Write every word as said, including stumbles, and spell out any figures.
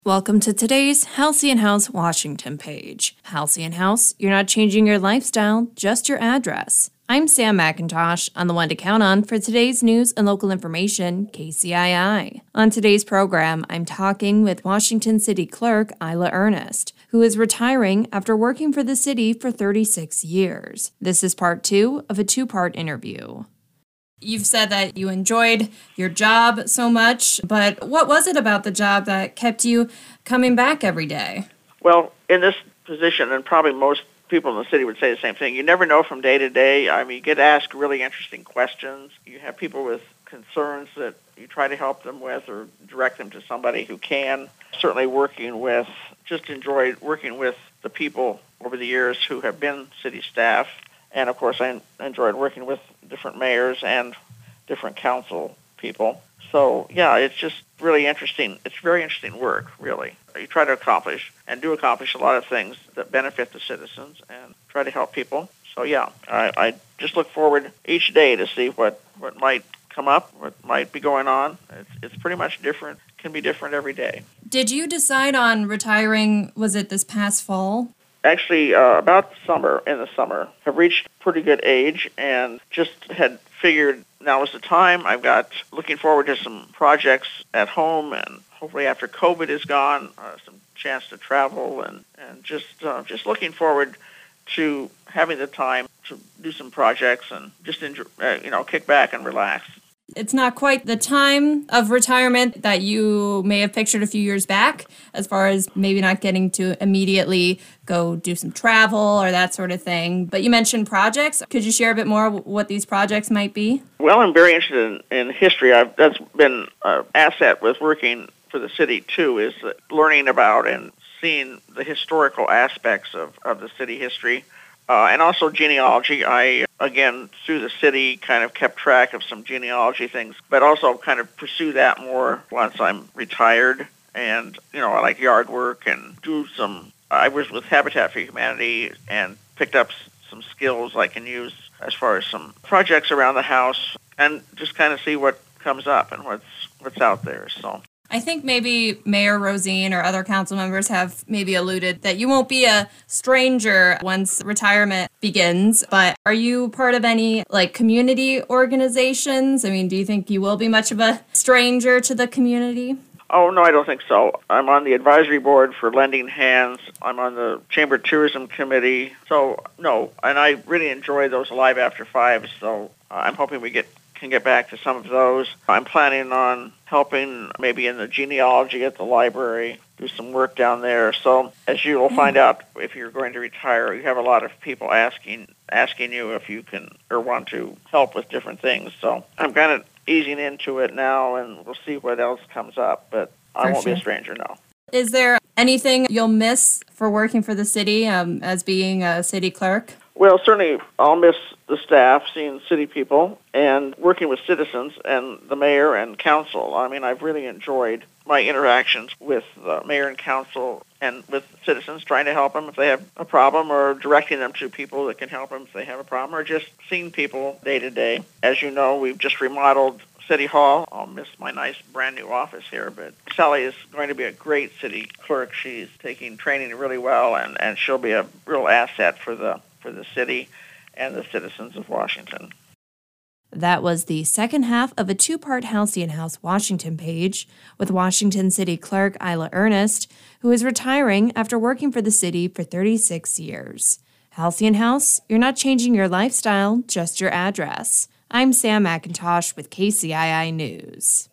Welcome to today's Halcyon House Washington page. Halcyon House, you're not changing your lifestyle, just your address. I'm Sam McIntosh, on the one to count on for today's news and local information, K C I I. On today's program, I'm talking with Washington City Clerk Isla Ernest, who is retiring after working for the city for thirty-six years. This is part two of a two-part interview. You've said that you enjoyed your job so much, but what was it about the job that kept you coming back every day? Well, in this position, and probably most people in the city would say the same thing, you never know from day to day. I mean, you get asked really interesting questions. You have people with concerns that you try to help them with or direct them to somebody who can. Certainly working with, just enjoyed working with the people over the years who have been city staff. And, of course, I enjoyed working with different mayors and different council people. So, yeah, it's just really interesting. It's very interesting work, really. You try to accomplish and do accomplish a lot of things that benefit the citizens and try to help people. So, yeah, I, I just look forward each day to see what, what might come up, what might be going on. It's, it's pretty much different, can be different every day. Did you decide on retiring, was it this past fall? Actually, uh, about summer, in the summer, have reached pretty good age and just had figured now is the time. I've got looking forward to some projects at home, and hopefully after COVID is gone, uh, some chance to travel, and, and just uh, just looking forward to having the time to do some projects and just enjoy, uh, you know, kick back and relax. It's not quite the time of retirement that you may have pictured a few years back, as far as maybe not getting to immediately go do some travel or that sort of thing. But you mentioned projects. Could you share a bit more what these projects might be? Well, I'm very interested in, in history. I've, that's been an asset with working for the city, too, is learning about and seeing the historical aspects of, of the city history. Uh, and also genealogy. I, again, through the city, kind of kept track of some genealogy things, but also kind of pursue that more once I'm retired. And, you know, I like yard work and do some, I was with Habitat for Humanity and picked up some skills I can use as far as some projects around the house and just kind of see what comes up and what's what's out there. So I think maybe Mayor Rosine or other council members have maybe alluded that you won't be a stranger once retirement begins, but are you part of any like community organizations? I mean, do you think you will be much of a stranger to the community? Oh, no, I don't think so. I'm on the advisory board for Lending Hands. I'm on the Chamber Tourism Committee. So, no, and I really enjoy those Live After Fives, so I'm hoping we get can get back to some of those. I'm planning on helping maybe in the genealogy at the library, do some work down there. So as you will find out if you're going to retire, you have a lot of people asking asking you if you can or want to help with different things. So I'm kind of easing into it now, and we'll see what else comes up. But I For won't sure. be a stranger, no. Is there anything you'll miss for working for the city um, as being a city clerk? Well, certainly I'll miss the staff, seeing city people, and working with citizens and the mayor and council. I mean, I've really enjoyed my interactions with the mayor and council and with citizens, trying to help them if they have a problem or directing them to people that can help them if they have a problem, or just seeing people day to day. As you know, we've just remodeled City Hall. I'll miss my nice brand new office here, but Sally is going to be a great city clerk. She's taking training really well, and, and she'll be a real asset for the for the city and the citizens of Washington. That was the second half of a two-part Halcyon House Washington page with Washington City Clerk Isla Ernest, who is retiring after working for the city for thirty-six years. Halcyon House, you're not changing your lifestyle, just your address. I'm Sam McIntosh with K C I I News.